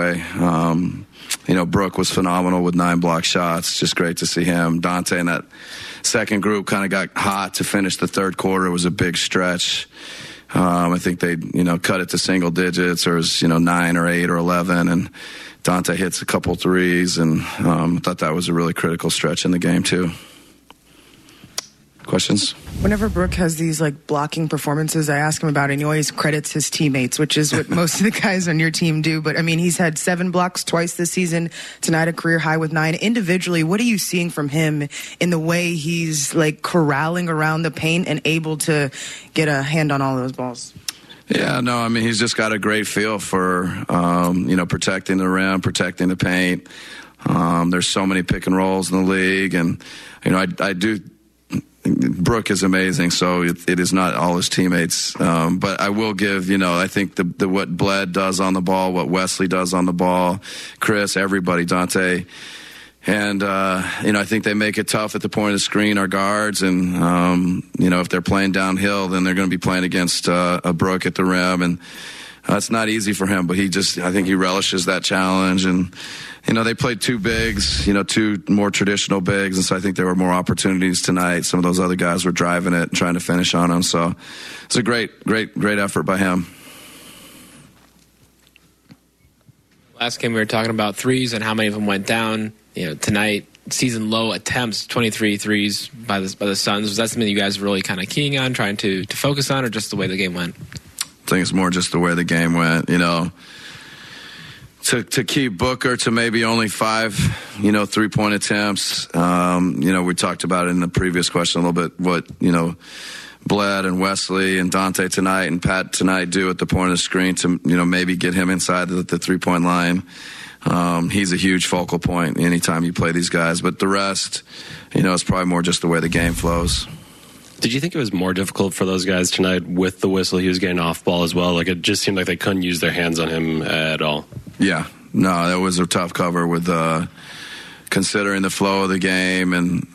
Brook was phenomenal with 9 block shots. Just great to see him. Dante in that second group kind of got hot to finish the third quarter. It was a big stretch. I think they, cut it to single digits, or it was, 9 or 8 or 11, and Dante hits a couple threes, and I thought that was a really critical stretch in the game too. Questions? Whenever Brook has these blocking performances, I ask him about it, and he always credits his teammates, which is what most of the guys on your team do. But he's had 7 blocks twice this season. Tonight, a career high with 9. Individually, what are you seeing from him in the way he's corralling around the paint and able to get a hand on all those balls? Yeah, no, he's just got a great feel for, protecting the rim, protecting the paint. There's so many pick and rolls in the league, and, I do. Brook is amazing, so it is not all his teammates. But I will give, I think the what Bled does on the ball, what Wesley does on the ball, Chris, everybody, Dante. And, I think they make it tough at the point of the screen, our guards. And, if they're playing downhill, then they're going to be playing against a Brook at the rim. And it's not easy for him, but I think he relishes that challenge. And, they played 2 bigs, 2 more traditional bigs, and so I think there were more opportunities tonight. Some of those other guys were driving it and trying to finish on them. So it's a great effort by him. Last game we were talking about threes and how many of them went down. Tonight, season low attempts, 23 threes by the Suns. Was that something you guys were really kind of keying on, trying to focus on, or just the way the game went? I think it's more just the way the game went, To keep Booker to maybe only 5, 3-point attempts. We talked about it in the previous question a little bit, what, Bled and Wesley and Dante tonight and Pat tonight do at the point of the screen to, maybe get him inside the 3-point line. He's a huge focal point anytime you play these guys. But the rest, it's probably more just the way the game flows. Did you think it was more difficult for those guys tonight with the whistle? He was getting off ball as well. It just seemed like they couldn't use their hands on him at all. Yeah. No, that was a tough cover with considering the flow of the game. And,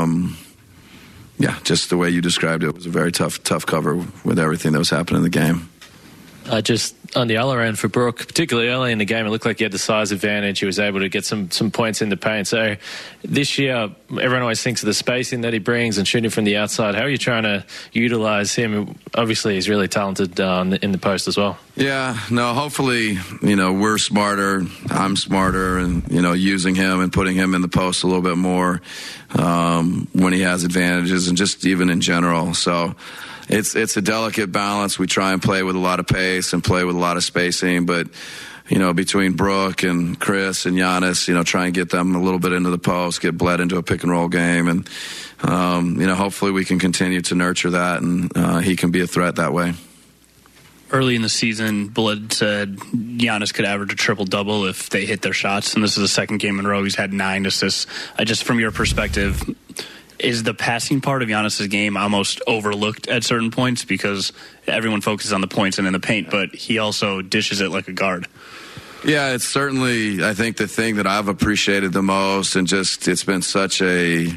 just the way you described it was a very tough cover with everything that was happening in the game. Just on the other end for Brook, particularly early in the game, it looked like he had the size advantage. He was able to get some points in the paint. So this year, everyone always thinks of the spacing that he brings and shooting from the outside. How are you trying to utilize him? Obviously, he's really talented in the post as well. Yeah, no, hopefully, we're smarter, I'm smarter, and, using him and putting him in the post a little bit more when he has advantages and just even in general. So it's a delicate balance. We try and play with a lot of pace and play with a lot of spacing, but between Brook and Chris and Giannis, try and get them a little bit into the post, get Bled into a pick and roll game, and hopefully we can continue to nurture that, and he can be a threat that way. early in the season, Bullet said Giannis could average a triple-double if they hit their shots, and this is the second game in a row he's had 9 assists. Just from your perspective, is the passing part of Giannis's game almost overlooked at certain points because everyone focuses on the points and in the paint, but he also dishes it like a guard? Yeah, it's certainly, I think, the thing that I've appreciated the most, and just it's been such a,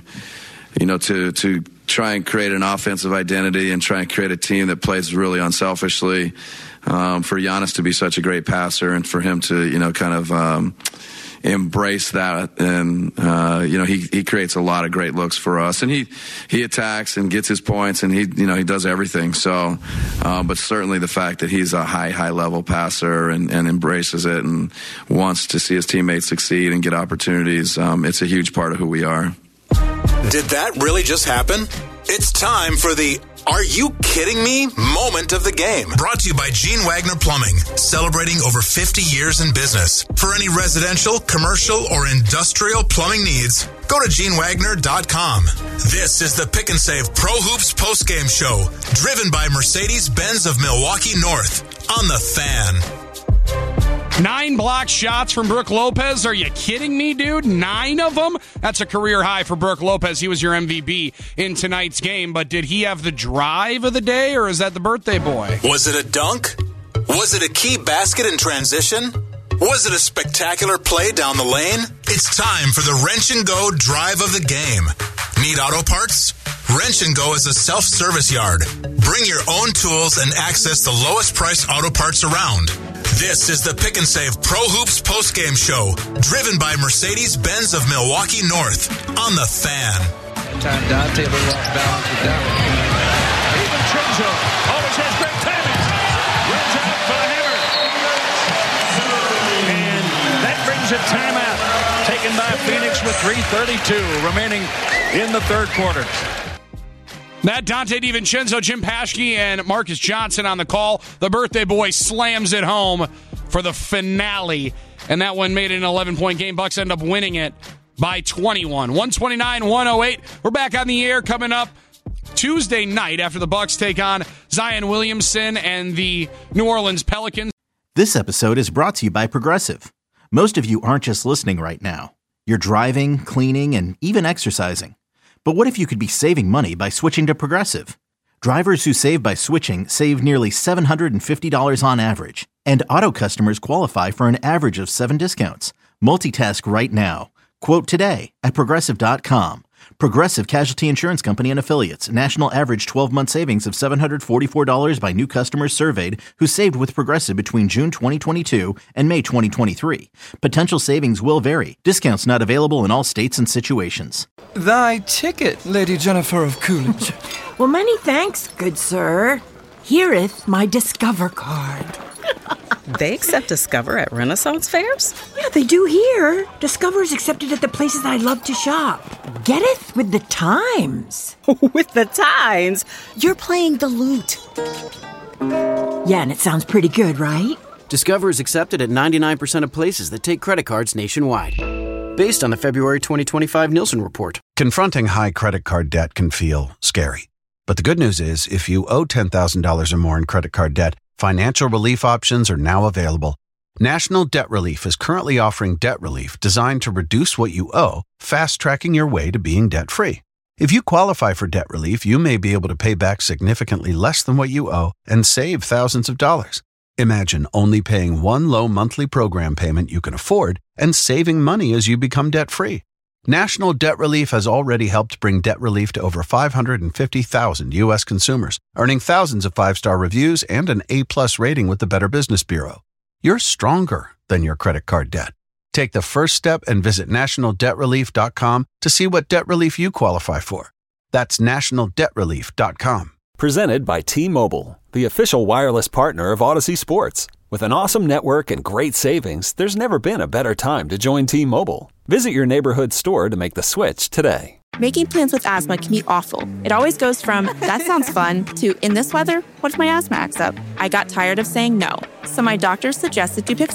to try and create an offensive identity and try and create a team that plays really unselfishly, for Giannis to be such a great passer and for him to, kind of embrace that. And, he creates a lot of great looks for us, and he attacks and gets his points, and he does everything. So, but certainly the fact that he's a high level passer and embraces it and wants to see his teammates succeed and get opportunities, it's a huge part of who we are. Did that really just happen? It's time for the Are You Kidding Me moment of the game. Brought to you by Gene Wagner Plumbing, celebrating over 50 years in business. For any residential, commercial, or industrial plumbing needs, go to GeneWagner.com. This is the Pick and Save Pro Hoops postgame show, driven by Mercedes-Benz of Milwaukee North on The Fan. 9 block shots from Brook Lopez. Are you kidding me, dude? 9 of them? That's a career high for Brook Lopez. He was your MVP in tonight's game, but did he have the drive of the day, or is that the birthday boy? Was it a dunk? Was it a key basket in transition? Was it a spectacular play down the lane? It's time for the Wrench and Go drive of the game. Need auto parts? Wrench and Go is a self-service yard. Bring your own tools and access the lowest priced auto parts around. This is the Pick and Save Pro Hoops postgame show, driven by Mercedes-Benz of Milwaukee North on The Fan. Time Dante a little off balance with that one. DiVincenzo always has great timing. Runs out for the hammer. And that brings a timeout taken by Phoenix with 3:32 remaining in the third quarter. That Dante DiVincenzo, Jim Paschke, and Marcus Johnson on the call. The birthday boy slams it home for the finale, and that one made it an 11-point game. Bucks end up winning it by 21. 129-108. We're back on the air coming up Tuesday night after the Bucks take on Zion Williamson and the New Orleans Pelicans. This episode is brought to you by Progressive. Most of you aren't just listening right now. You're driving, cleaning, and even exercising. But what if you could be saving money by switching to Progressive? Drivers who save by switching save nearly $750 on average. And auto customers qualify for an average of 7 discounts. Multitask right now. Quote today at Progressive.com. Progressive Casualty Insurance Company and Affiliates. National average 12-month savings of $744 by new customers surveyed who saved with Progressive between June 2022 and May 2023. Potential savings will vary. Discounts not available in all states and situations. Thy ticket, Lady Jennifer of Coolidge. Well, many thanks, good sir. Here'th my Discover card. They accept Discover at Renaissance fairs? Yeah, they do here. Discover's accepted at the places I love to shop. Getteth with the times. With the times? You're playing the lute. Yeah, and it sounds pretty good, right? Discover is accepted at 99% of places that take credit cards nationwide. Based on the February 2025 Nielsen report. Confronting high credit card debt can feel scary. But the good news is, if you owe $10,000 or more in credit card debt, financial relief options are now available. National Debt Relief is currently offering debt relief designed to reduce what you owe, fast-tracking your way to being debt-free. If you qualify for debt relief, you may be able to pay back significantly less than what you owe and save thousands of dollars. Imagine only paying one low monthly program payment you can afford and saving money as you become debt-free. National Debt Relief has already helped bring debt relief to over 550,000 U.S. consumers, earning thousands of 5-star reviews and an A-plus rating with the Better Business Bureau. You're stronger than your credit card debt. Take the first step and visit nationaldebtrelief.com to see what debt relief you qualify for. That's nationaldebtrelief.com. Presented by T-Mobile, the official wireless partner of Odyssey Sports. With an awesome network and great savings, there's never been a better time to join T-Mobile. Visit your neighborhood store to make the switch today. Making plans with asthma can be awful. It always goes from, that sounds fun, to, in this weather, what if my asthma acts up? I got tired of saying no, so my doctor suggested Dupixent.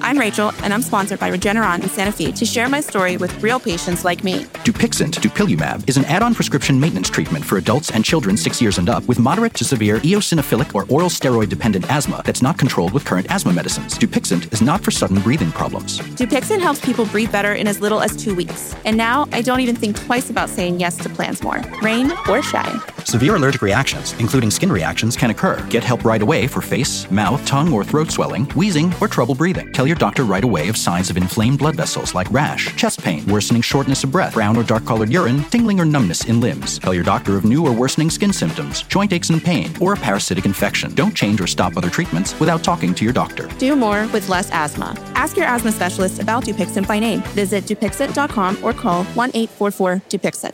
I'm Rachel, and I'm sponsored by Regeneron in Santa Fe to share my story with real patients like me. Dupixent, dupilumab, is an add-on prescription maintenance treatment for adults and children 6 years and up with moderate to severe eosinophilic or oral steroid-dependent asthma that's not controlled with current asthma medicines. Dupixent is not for sudden breathing problems. Dupixent helps people breathe better in as little as 2 weeks. And now I don't even think twice about saying yes to plans more, rain or shine. Severe allergic reactions, including skin reactions, can occur. Get help right away for face, mouth, tongue, or throat swelling, wheezing, or trouble breathing. Tell your doctor right away of signs of inflamed blood vessels like rash, chest pain, worsening shortness of breath, brown or dark-colored urine, tingling or numbness in limbs. Tell your doctor of new or worsening skin symptoms, joint aches and pain, or a parasitic infection. Don't change or stop other treatments without talking to your doctor. Do more with less asthma. Ask your asthma specialist about Dupixent by name. Visit Dupixent.com or call 1-844-DUPIXENT.